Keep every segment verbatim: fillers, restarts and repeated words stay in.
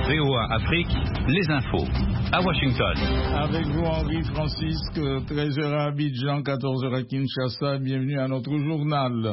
V O A Afrique, les infos. À Washington. Avec vous, Henri Francisque, treize heures à Abidjan, quatorze heures à Kinshasa. Bienvenue à notre journal.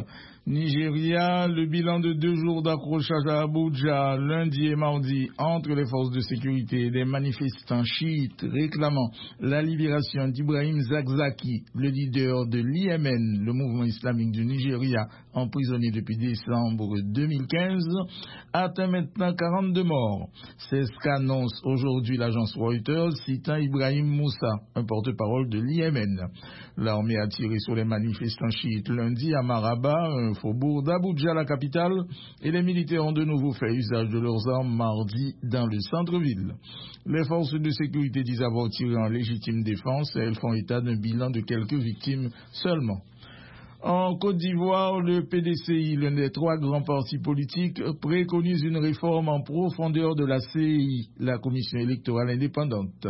Nigeria, le bilan de deux jours d'accrochage à Abuja, lundi et mardi, entre les forces de sécurité et des manifestants chiites réclamant la libération d'Ibrahim Zakzaki, le leader de l'I M N, le mouvement islamique du Nigeria, emprisonné depuis décembre deux mille quinze, atteint maintenant quarante-deux morts. C'est ce qu'annonce aujourd'hui l'agence Reuters, citant Ibrahim Moussa, un porte-parole de l'I M N. L'armée a tiré sur les manifestants chiites lundi à Maraba, un faubourg d'Abuja, la capitale, et les militaires ont de nouveau fait usage de leurs armes mardi dans le centre-ville. Les forces de sécurité disent avoir tiré en légitime défense et elles font état d'un bilan de quelques victimes seulement. En Côte d'Ivoire, le P D C I, l'un des trois grands partis politiques, préconise une réforme en profondeur de la C E I, la Commission électorale indépendante.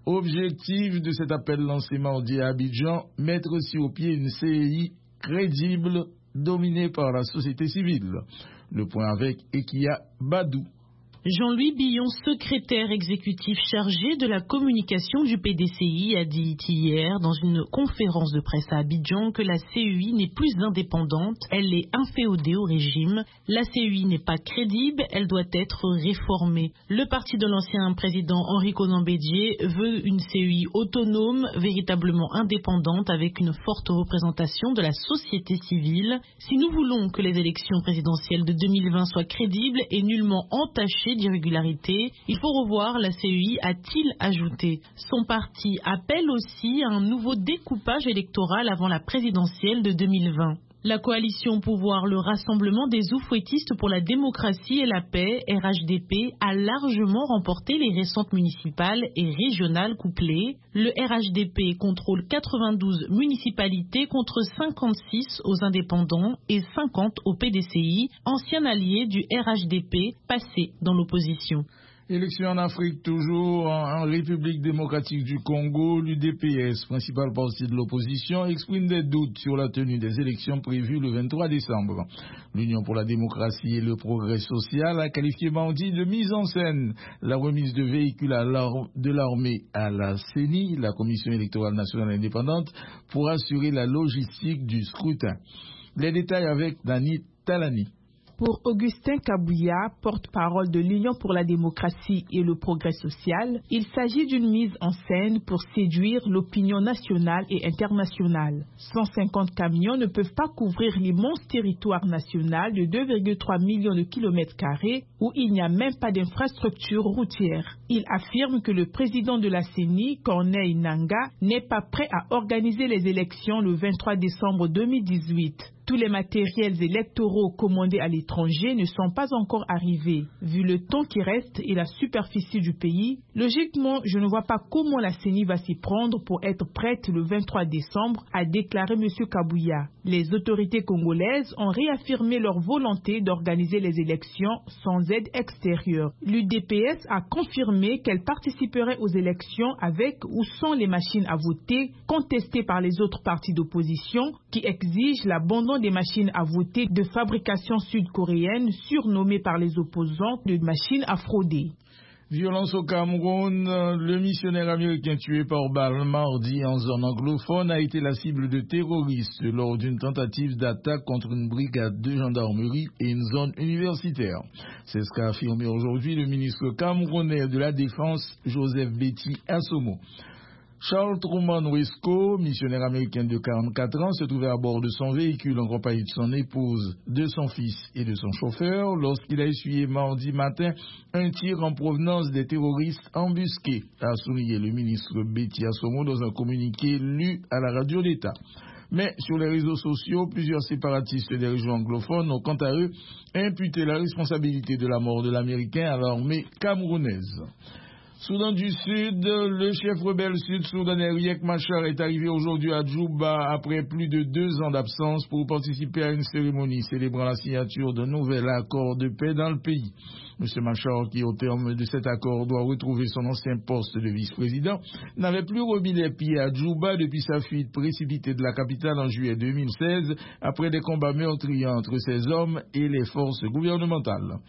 Objectif de cet appel lancé mardi à Abidjan, mettre sur pied une C E I crédible, dominée par la société civile. Le point avec Ekia Badou. Jean-Louis Billon, secrétaire exécutif chargé de la communication du P D C I, a dit hier dans une conférence de presse à Abidjan que la C E I n'est plus indépendante, elle est inféodée au régime. La C E I n'est pas crédible, elle doit être réformée. Le parti de l'ancien président Henri Konan Bédié veut une C E I autonome, véritablement indépendante, avec une forte représentation de la société civile. Si nous voulons que les élections présidentielles de deux mille vingt soient crédibles et nullement entachées d'irrégularité, il faut revoir la C E I, a-t-il ajouté. Son parti appelle aussi à un nouveau découpage électoral avant la présidentielle de deux mille vingt. La coalition au pouvoir, le Rassemblement des oufouettistes pour la démocratie et la paix, R H D P, a largement remporté les récentes municipales et régionales couplées. Le R H D P contrôle quatre-vingt-douze municipalités contre cinquante-six aux indépendants et cinquante au P D C I, ancien allié du R H D P, passé dans l'opposition. Élection en Afrique, toujours en République démocratique du Congo, l'U D P S, principal parti de l'opposition, exprime des doutes sur la tenue des élections prévues le vingt-trois décembre. L'Union pour la démocratie et le progrès social a qualifié mardi de mise en scène la remise de véhicules à de l'armée à la C E N I, la Commission électorale nationale indépendante, pour assurer la logistique du scrutin. Les détails avec Dani Talani. Pour Augustin Kabouya, porte-parole de l'Union pour la démocratie et le progrès social, il s'agit d'une mise en scène pour séduire l'opinion nationale et internationale. cent cinquante camions ne peuvent pas couvrir l'immense territoire national de deux virgule trois millions de kilomètres carrés où il n'y a même pas d'infrastructure routière. Il affirme que le président de la C E N I, Corneille Nangaa, n'est pas prêt à organiser les élections le vingt-trois décembre deux mille dix-huit. Tous les matériels électoraux commandés à l'étranger ne sont pas encore arrivés. Vu le temps qui reste et la superficie du pays, logiquement, je ne vois pas comment la C E N I va s'y prendre pour être prête le vingt-trois décembre, a déclaré M. Kabouya. Les autorités congolaises ont réaffirmé leur volonté d'organiser les élections sans aide extérieure. L'U D P S a confirmé qu'elle participerait aux élections avec ou sans les machines à voter contestées par les autres partis d'opposition qui exigent l'abandon des machines à voter de fabrication sud-coréenne surnommées par les opposants de machines à frauder. Violence au Cameroun, le missionnaire américain tué par balle mardi en zone anglophone a été la cible de terroristes lors d'une tentative d'attaque contre une brigade de gendarmerie et une zone universitaire. C'est ce qu'a affirmé aujourd'hui le ministre camerounais de la Défense, Joseph Betty Assomo. Charles Truman Wesco, missionnaire américain de quarante-quatre ans, se trouvait à bord de son véhicule en compagnie de son épouse, de son fils et de son chauffeur lorsqu'il a essuyé mardi matin un tir en provenance des terroristes embusqués, a souligné le ministre Betty Assomo dans un communiqué lu à la radio d'État. Mais sur les réseaux sociaux, plusieurs séparatistes des régions anglophones ont quant à eux imputé la responsabilité de la mort de l'Américain à l'armée camerounaise. Soudan du Sud, le chef rebelle sud-soudanais Riek Machar est arrivé aujourd'hui à Djouba après plus de deux ans d'absence pour participer à une cérémonie célébrant la signature d'un nouvel accord de paix dans le pays. M. Machar, qui au terme de cet accord doit retrouver son ancien poste de vice-président, n'avait plus remis les pieds à Djouba depuis sa fuite précipitée de la capitale en juillet deux mille seize après des combats meurtriers entre ses hommes et les forces gouvernementales.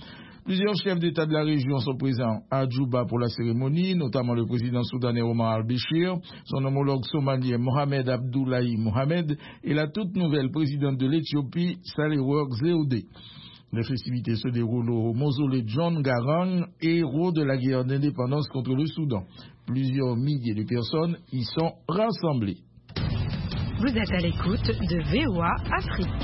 Plusieurs chefs d'État de la région sont présents à Djouba pour la cérémonie, notamment le président soudanais Omar al-Béchir, son homologue somalien Mohamed Abdullahi Mohamed et la toute nouvelle présidente de l'Éthiopie, Sahle-Work Zewde. Les festivités se déroulent au mausolée John Garang, héros de la guerre d'indépendance contre le Soudan. Plusieurs milliers de personnes y sont rassemblées. Vous êtes à l'écoute de V O A Afrique.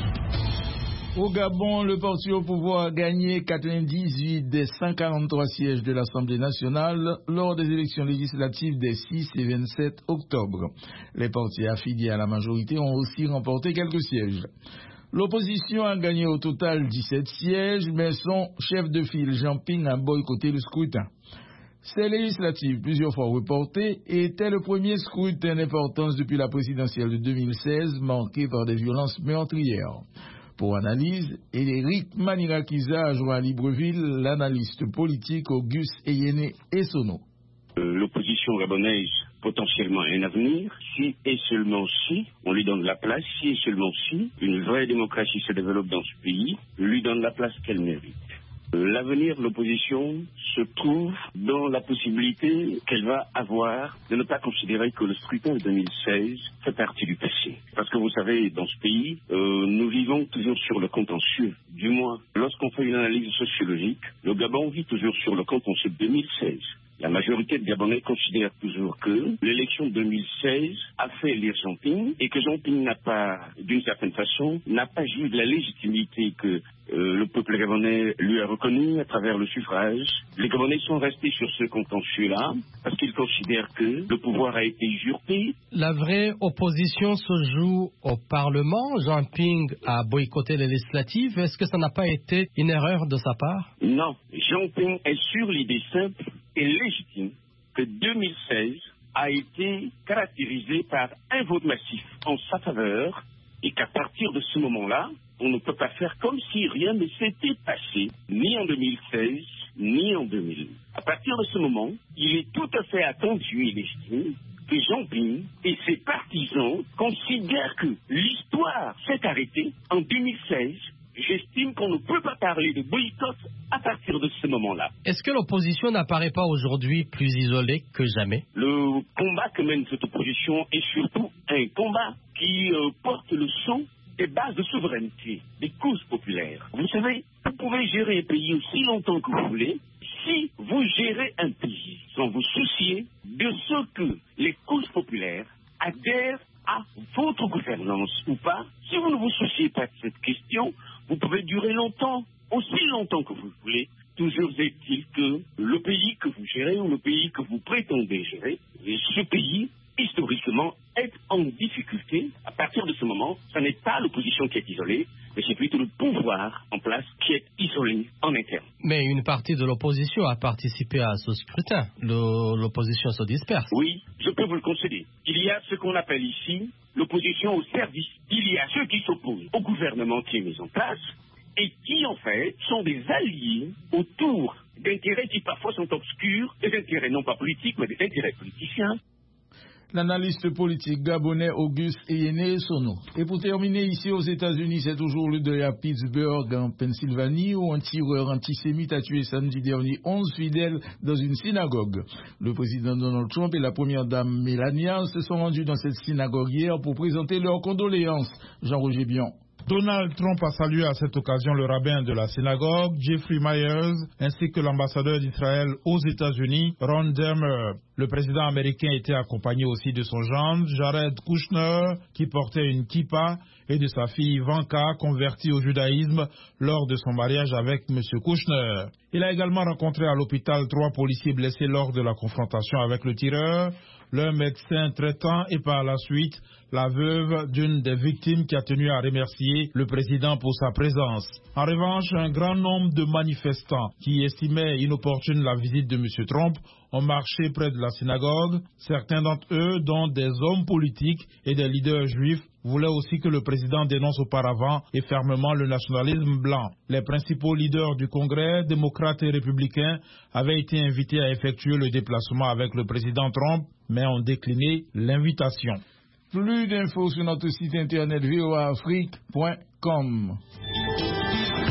Au Gabon, le parti au pouvoir a gagné quatre-vingt-dix-huit des cent quarante-trois sièges de l'Assemblée nationale lors des élections législatives des six et vingt-sept octobre. Les partis affiliés à la majorité ont aussi remporté quelques sièges. L'opposition a gagné au total dix-sept sièges, mais son chef de file, Jean Ping, a boycotté le scrutin. Ces législatives, plusieurs fois reportées, étaient le premier scrutin d'importance depuis la présidentielle de deux mille seize, marqué par des violences meurtrières. Pour analyse, Éric Manirakiza a joint à Libreville l'analyste politique Auguste Eyene Essono. L'opposition gabonaise potentiellement un avenir, si et seulement si on lui donne la place, si et seulement si une vraie démocratie se développe dans ce pays, lui donne la place qu'elle mérite. L'avenir de l'opposition se trouve dans la possibilité qu'elle va avoir de ne pas considérer que le scrutin de deux mille seize fait partie du passé. Parce que vous savez, dans ce pays, euh, nous vivons toujours sur le contentieux. Du moins, lorsqu'on fait une analyse sociologique, le Gabon vit toujours sur le contentieux de deux mille seize. La majorité de Gabonais considère toujours que l'élection de deux mille seize a fait élire Jean Ping et que Jean Ping n'a pas, d'une certaine façon, n'a pas joué de la légitimité que euh, le peuple gabonais lui a reconnue à travers le suffrage. Les Gabonais sont restés sur ce contentieux-là parce qu'ils considèrent que le pouvoir a été usurpé. La vraie opposition se joue au Parlement. Jean Ping a boycotté les législatives. Est-ce que ça n'a pas été une erreur de sa part? Non. Jean Ping est sur l'idée simple et légitime que deux mille seize a été caractérisé par un vote massif en sa faveur et qu'à partir de ce moment-là, on ne peut pas faire comme si rien ne s'était passé, ni en deux mille seize, ni en deux mille. À partir de ce moment, il est tout à fait attendu et légitime que Jean Ping et ses partisans considèrent que l'histoire s'est arrêtée en deux mille seize. J'estime qu'on ne peut pas parler de boycott à partir de ce moment-là. Est-ce que l'opposition n'apparaît pas aujourd'hui plus isolée que jamais? Le combat que mène cette opposition est surtout un combat qui euh, porte le son des bases de souveraineté, des causes populaires. Vous savez, vous pouvez gérer un pays aussi longtemps que vous voulez si vous gérez un pays sans vous soucier de ce que les causes populaires adhèrent à votre gouvernance ou pas. Si vous ne vous souciez pas de cette question, vous pouvez durer longtemps, aussi longtemps que vous voulez. Toujours est-il que le pays que vous gérez ou le pays que vous prétendez gérer, ce pays, historiquement, est en difficulté. À partir de ce moment, ce n'est pas l'opposition qui est isolée, mais c'est plutôt le pouvoir en place qui est isolé en interne. Mais une partie de l'opposition a participé à ce scrutin. Le, l'opposition se disperse. Oui, je peux vous le concéder. Il y a ce qu'on appelle ici l'opposition au service. Il y a ceux qui s'opposent au gouvernement qui est mis en place et qui, en fait, sont des alliés autour d'intérêts qui parfois sont obscurs, des intérêts non pas politiques, mais des intérêts politiciens. L'analyste politique gabonais Auguste Eyene Essono. Et pour terminer, ici aux États-Unis, c'est toujours le deuil à Pittsburgh, en Pennsylvanie, où un tireur antisémite a tué samedi dernier onze fidèles dans une synagogue. Le président Donald Trump et la première dame Melania se sont rendus dans cette synagogue hier pour présenter leurs condoléances. Jean-Roger Bion. Donald Trump a salué à cette occasion le rabbin de la synagogue, Jeffrey Myers, ainsi que l'ambassadeur d'Israël aux États-Unis, Ron Dermer. Le président américain était accompagné aussi de son gendre, Jared Kushner, qui portait une kippa, et de sa fille Ivanka, convertie au judaïsme lors de son mariage avec M. Kushner. Il a également rencontré à l'hôpital trois policiers blessés lors de la confrontation avec le tireur, l'un médecin traitant et par la suite la veuve d'une des victimes qui a tenu à remercier le président pour sa présence. En revanche, un grand nombre de manifestants qui estimaient inopportune la visite de M. Trump ont marché près de la synagogue. Certains d'entre eux, dont des hommes politiques et des leaders juifs, voulaient aussi que le président dénonce auparavant et fermement le nationalisme blanc. Les principaux leaders du Congrès, démocrates et républicains, avaient été invités à effectuer le déplacement avec le président Trump, mais ont décliné l'invitation. Plus d'infos sur notre site internet v o a afrique point com.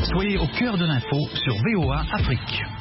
Soyez au cœur de l'info sur V O A Afrique.